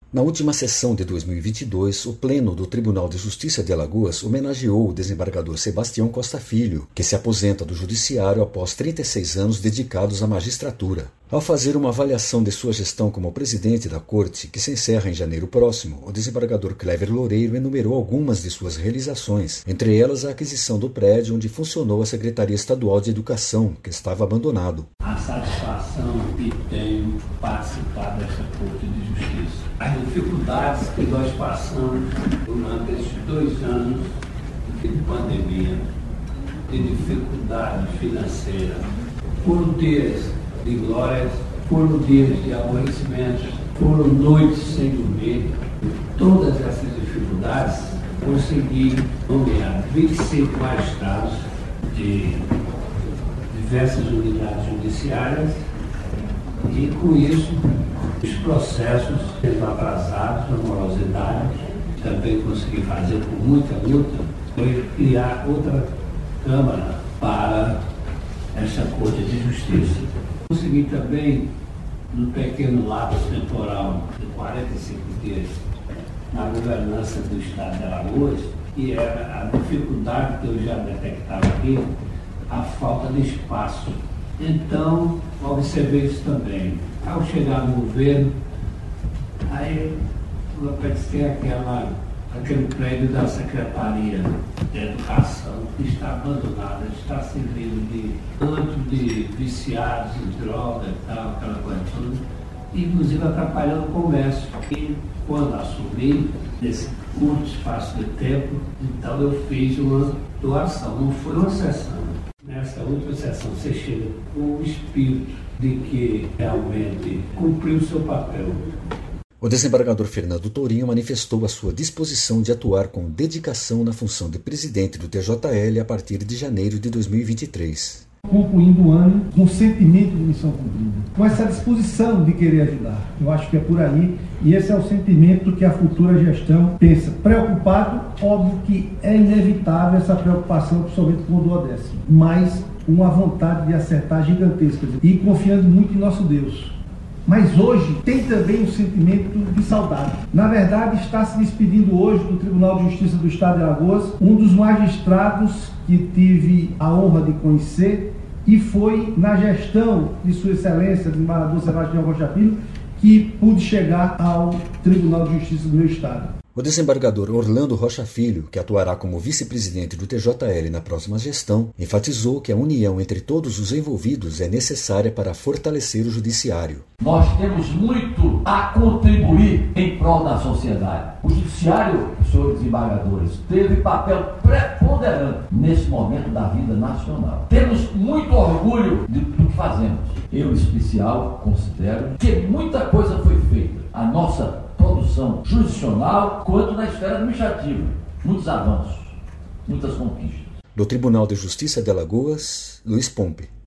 Na última sessão de 2022, o Pleno do Tribunal de Justiça de Alagoas homenageou o desembargador Sebastião Costa Filho, que se aposenta do Judiciário após 36 anos dedicados à magistratura. Ao fazer uma avaliação de sua gestão como presidente da Corte, que se encerra em janeiro próximo, o desembargador Cléver Loureiro enumerou algumas de suas realizações, entre elas a aquisição do prédio onde funcionou a Secretaria Estadual de Educação, que estava abandonado. A satisfação que tenho participado dessa Corte de Justiça. As dificuldades que nós passamos durante esses 2 anos de pandemia, de dificuldade financeira, foram dias de glórias, foram dias de aborrecimentos, foram noites sem dormir. Todas essas dificuldades consegui nomear 25 magistrados de diversas unidades judiciárias e, com isso, os processos sendo atrasados, a morosidade, também consegui fazer com muita luta, foi criar outra Câmara para essa Corte de Justiça. Consegui também, no pequeno lapso temporal de 45 dias, na governança do Estado de Alagoas, que era a dificuldade que eu já detectava aqui, a falta de espaço. Então, observei isso também. Ao chegar no governo, aí tem aquele prédio da Secretaria de Educação que está abandonado, está servindo de canto de viciados em droga e tal, aquela coisa toda, inclusive atrapalhando o comércio. E quando assumi, nesse curto espaço de tempo, então eu fiz uma doação, não foi uma sessão. Nessa última sessão, você chega com o espírito de que realmente cumpriu o seu papel. O desembargador Fernando Tourinho manifestou a sua disposição de atuar com dedicação na função de presidente do TJL a partir de janeiro de 2023. Concluindo o ano com sentimento de missão cumprida, com essa disposição de querer ajudar. Eu acho que é por aí, e esse é o sentimento que a futura gestão pensa. Preocupado, óbvio que é inevitável essa preocupação, principalmente com o duodécimo, mas uma vontade de acertar gigantesca e confiando muito em nosso Deus. Mas hoje tem também um sentimento de saudade. Na verdade, está se despedindo hoje do Tribunal de Justiça do Estado de Alagoas um dos magistrados que tive a honra de conhecer, e foi na gestão de Sua Excelência, o desembargador Sebastião Costa Filho, que pude chegar ao Tribunal de Justiça do meu Estado. O desembargador Orlando Rocha Filho, que atuará como vice-presidente do TJL na próxima gestão, enfatizou que a união entre todos os envolvidos é necessária para fortalecer o judiciário. Nós temos muito a contribuir em prol da sociedade. O judiciário, senhores desembargadores, teve papel preponderante nesse momento da vida nacional. Temos muito orgulho do que fazemos. Eu, em especial, considero que muita coisa foi feita. A nossa produção jurisdicional, quanto na esfera administrativa. Muitos avanços, muitas conquistas. Do Tribunal de Justiça de Alagoas, Luiz Pompe.